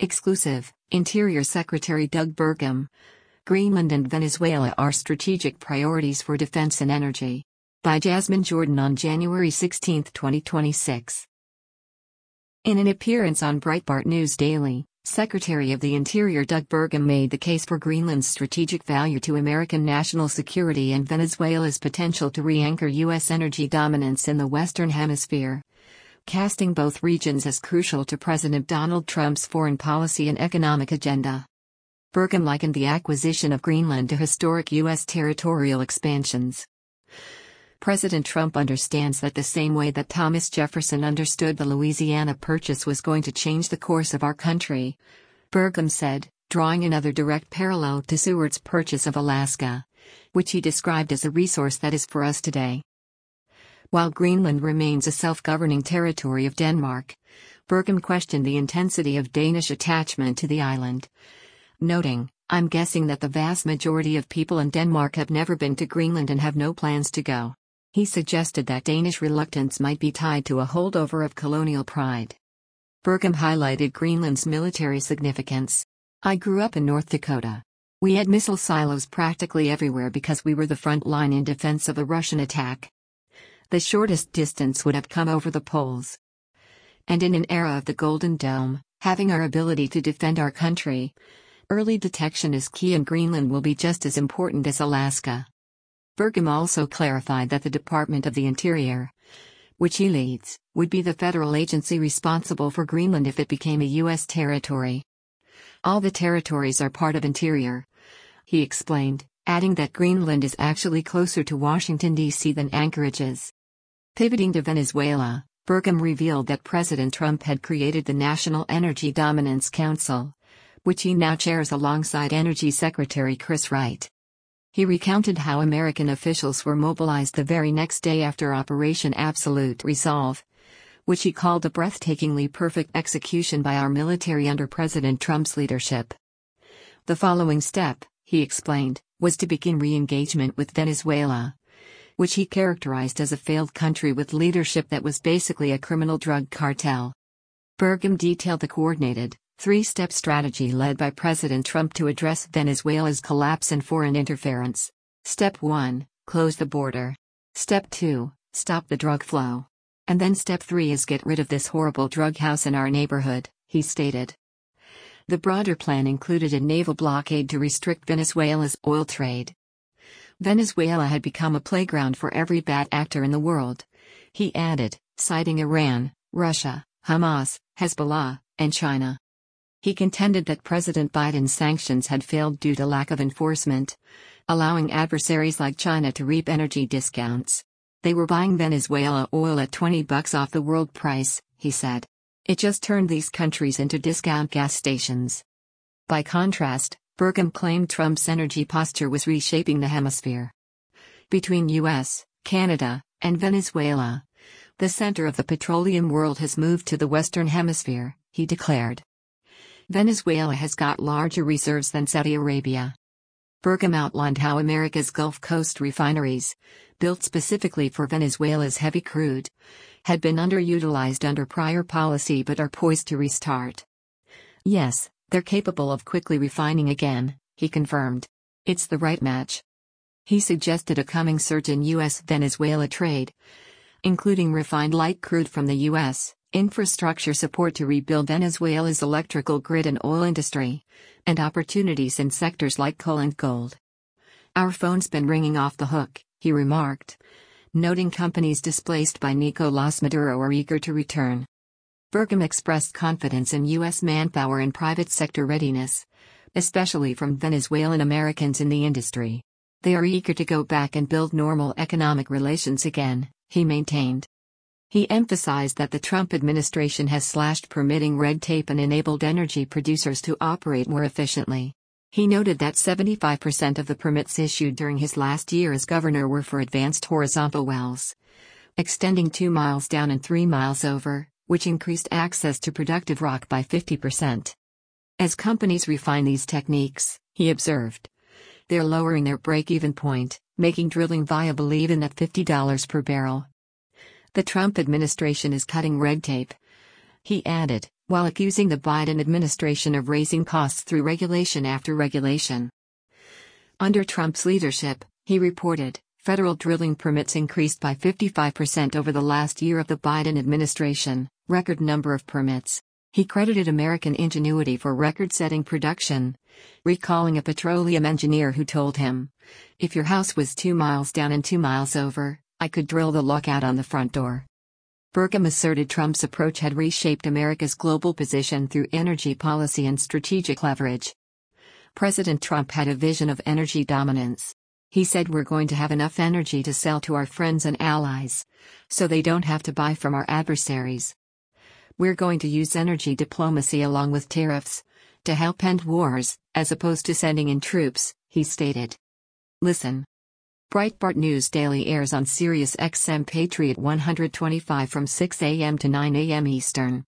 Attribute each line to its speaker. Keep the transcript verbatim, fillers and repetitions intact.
Speaker 1: Exclusive, Interior Secretary Doug Burgum. Greenland and Venezuela are strategic priorities for defense and energy. By Jasmine Jordan on January sixteenth, twenty twenty-six. In an appearance on Breitbart News Daily, Secretary of the Interior Doug Burgum made the case for Greenland's strategic value to American national security and Venezuela's potential to re-anchor U S energy dominance in the Western Hemisphere, casting both regions as crucial to President Donald Trump's foreign policy and economic agenda. Burgum likened the acquisition of Greenland to historic U S territorial expansions. President Trump understands that the same way that Thomas Jefferson understood the Louisiana Purchase was going to change the course of our country, Burgum said, drawing another direct parallel to Seward's purchase of Alaska, which he described as a resource that is for us today. While Greenland remains a self-governing territory of Denmark, Burgum questioned the intensity of Danish attachment to the island, noting, "I'm guessing that the vast majority of people in Denmark have never been to Greenland and have no plans to go." He suggested that Danish reluctance might be tied to a holdover of colonial pride. Burgum highlighted Greenland's military significance. "I grew up in North Dakota. We had missile silos practically everywhere because we were the front line in defense of a Russian attack. The shortest distance would have come over the poles. And in an era of the Golden Dome, having our ability to defend our country, early detection is key, and Greenland will be just as important as Alaska." Burgum also clarified that the Department of the Interior, which he leads, would be the federal agency responsible for Greenland if it became a U S territory. "All the territories are part of Interior," he explained, adding that Greenland is actually closer to Washington, D C than Anchorage is. Pivoting to Venezuela, Burgum revealed that President Trump had created the National Energy Dominance Council, which he now chairs alongside Energy Secretary Chris Wright. He recounted how American officials were mobilized the very next day after Operation Absolute Resolve, which he called a breathtakingly perfect execution by our military under President Trump's leadership. The following step, he explained, was to begin re-engagement with Venezuela, which he characterized as a failed country with leadership that was basically a criminal drug cartel. Burgum detailed the coordinated, three-step strategy led by President Trump to address Venezuela's collapse and foreign interference. Step one, close the border. Step two, stop the drug flow. And then step three is get rid of this horrible drug house in our neighborhood, he stated. The broader plan included a naval blockade to restrict Venezuela's oil trade. Venezuela had become a playground for every bad actor in the world, he added, citing Iran, Russia, Hamas, Hezbollah, and China. He contended that President Biden's sanctions had failed due to lack of enforcement, allowing adversaries like China to reap energy discounts. They were buying Venezuela oil at twenty bucks off the world price, he said. It just turned these countries into discount gas stations. By contrast, Burgum claimed Trump's energy posture was reshaping the hemisphere. Between U S, Canada, and Venezuela, the center of the petroleum world has moved to the Western Hemisphere, he declared. Venezuela has got larger reserves than Saudi Arabia. Burgum outlined how America's Gulf Coast refineries, built specifically for Venezuela's heavy crude, had been underutilized under prior policy but are poised to restart. Yes, they're capable of quickly refining again, he confirmed. It's the right match. He suggested a coming surge in U S-Venezuela trade, including refined light crude from the U S, infrastructure support to rebuild Venezuela's electrical grid and oil industry, and opportunities in sectors like coal and gold. Our phone's been ringing off the hook, he remarked, noting companies displaced by Nicolás Maduro are eager to return. Burgum expressed confidence in U S manpower and private sector readiness, especially from Venezuelan Americans in the industry. They are eager to go back and build normal economic relations again, he maintained. He emphasized that the Trump administration has slashed permitting red tape and enabled energy producers to operate more efficiently. He noted that seventy-five percent of the permits issued during his last year as governor were for advanced horizontal wells, extending two miles down and three miles over, which increased access to productive rock by fifty percent. As companies refine these techniques, he observed, they're lowering their break-even point, making drilling viable even at fifty dollars per barrel. The Trump administration is cutting red tape, he added, while accusing the Biden administration of raising costs through regulation after regulation. Under Trump's leadership, he reported, federal drilling permits increased by fifty-five percent over the last year of the Biden administration, record number of permits. He credited American ingenuity for record-setting production, recalling a petroleum engineer who told him, "If your house was two miles down and two miles over, I could drill the lockout on the front door." Burgum asserted Trump's approach had reshaped America's global position through energy policy and strategic leverage. President Trump had a vision of energy dominance. He said, "We're going to have enough energy to sell to our friends and allies, so they don't have to buy from our adversaries. We're going to use energy diplomacy along with tariffs to help end wars, as opposed to sending in troops," he stated. Listen. Breitbart News Daily airs on Sirius X M Patriot one twenty-five from six a m to nine a m Eastern.